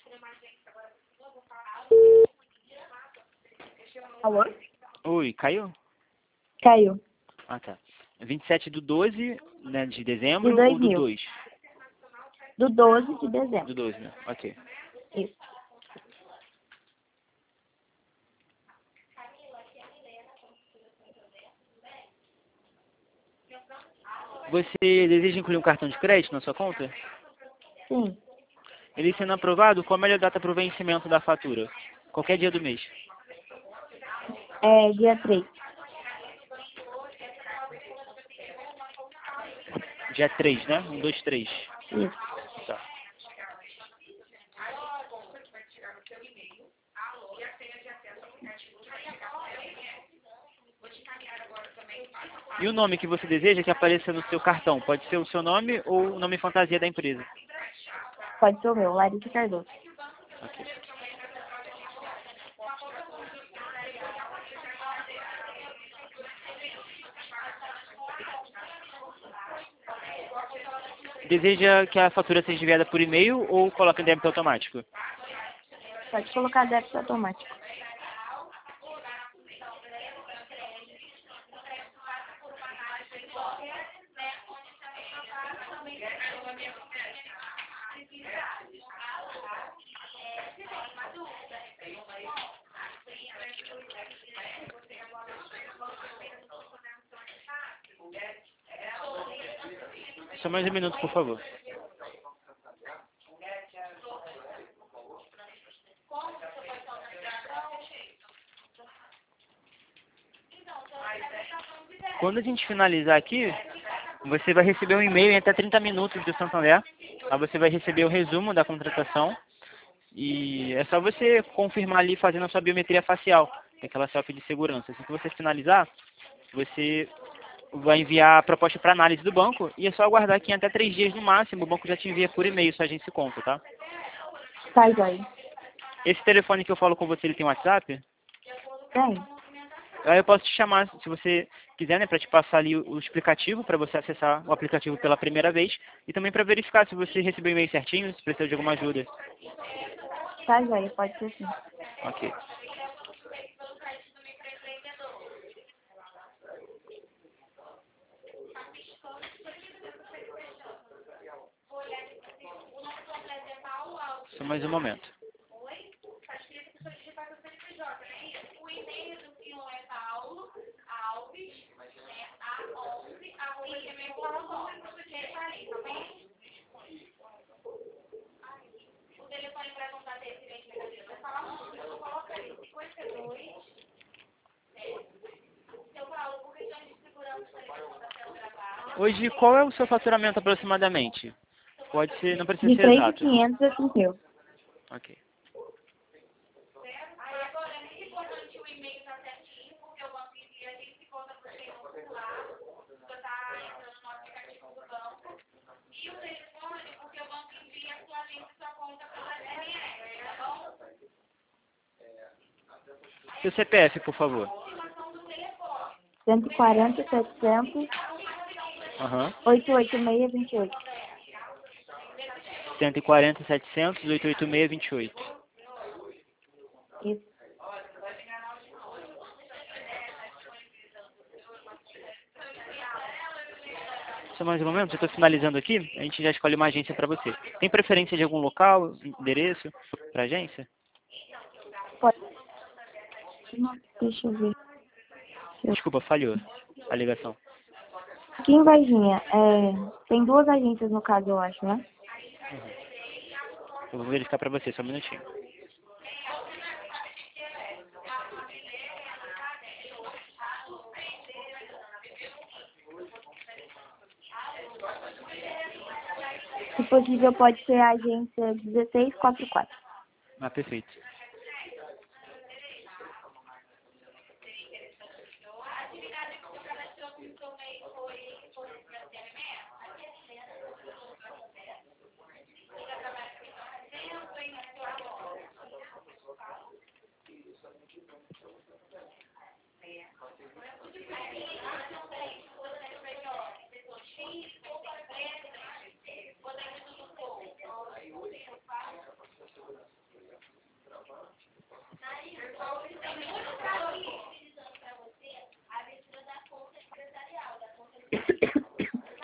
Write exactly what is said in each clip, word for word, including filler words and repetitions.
Alô? Oi, caiu? Caiu. Ah, tá. vinte e sete do doze, né, de dezembro De dois ou do mil. dois? Do doze de dezembro. Do doze, né? Ok. Isso. Você deseja incluir um cartão de crédito na sua conta? Sim. Ele sendo aprovado, qual a melhor data para o vencimento da fatura? Qualquer dia do mês. É dia três. Dia três, né? Um, dois, três. Isso. Tá. E o nome que você deseja que apareça no seu cartão? Pode ser o seu nome ou o nome fantasia da empresa? Pode ser o meu, Larissa Cardoso. Ok. Deseja que a fatura seja enviada por e-mail ou coloque em débito automático? Pode colocar débito automático. Só mais um minuto, por favor. Quando a gente finalizar aqui, você vai receber um e-mail em até trinta minutos do Santander. Aí você vai receber o resumo da contratação. E é só você confirmar ali fazendo a sua biometria facial, que é aquela selfie de segurança. Assim que você finalizar, você vai enviar a proposta para análise do banco e é só aguardar que em até três dias no máximo o banco já te envia por e-mail sua agência conta, tá? Tá, joia. Esse telefone que eu falo com você, ele tem WhatsApp? Tem. Aí eu posso te chamar, se você quiser, né, para te passar ali o explicativo, para você acessar o aplicativo pela primeira vez e também para verificar se você recebeu o e-mail certinho, se precisa de alguma ajuda. Tá, joia. Pode ser sim. Ok. Só mais um momento. Hoje, qual é o seu faturamento aproximadamente? Pode ser, não precisa De ser três mil e exato. quinhentos a cinco mil. Ok. Seu C P F, por favor. cento e quarenta, setecentos, Aham. oitocentos e oitenta e seis, vinte e oito. cento e quarenta, setecentos, oitocentos e oitenta e seis, vinte e oito. Isso. Só mais um momento, já estou finalizando aqui, a gente já escolhe uma agência para você. Tem preferência de algum local, endereço para agência? Pode. Não, deixa eu ver. Desculpa, falhou a ligação. Aqui em Varginha, é, tem duas agências no caso, eu acho, né? Eu vou verificar para você, só um minutinho. Se possível, pode ser a agência dezesseis quarenta e quatro. Ah, perfeito.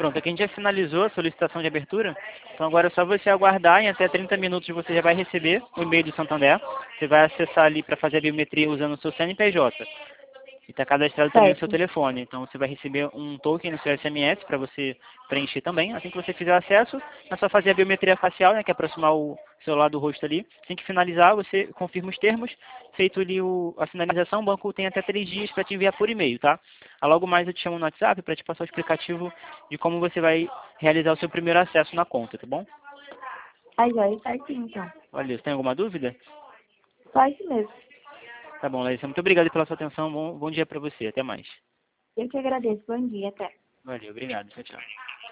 Pronto, aqui a gente já finalizou a solicitação de abertura. Então agora é só você aguardar, em até trinta minutos você já vai receber o e-mail do Santander. Você vai acessar ali para fazer a biometria usando o seu C N P J. E está cadastrado também o seu Certo. telefone. Então você vai receber um token no seu S M S para você preencher também. Assim que você fizer acesso, é só fazer a biometria facial, né, que é aproximar o celular do rosto ali. Assim que finalizar, você confirma os termos. Feito ali o, a finalização, o banco tem até três dias para te enviar por e-mail, tá? Aí logo mais eu te chamo no WhatsApp para te passar o explicativo de como você vai realizar o seu primeiro acesso na conta, tá bom? Tá joia, certinho, então. Valeu. Você tem alguma dúvida? Só isso mesmo. Tá bom, Larissa. Muito obrigado pela sua atenção. Bom, bom dia para você. Até mais. Eu que agradeço. Bom dia, até. Valeu. Obrigado. Tchau, tchau.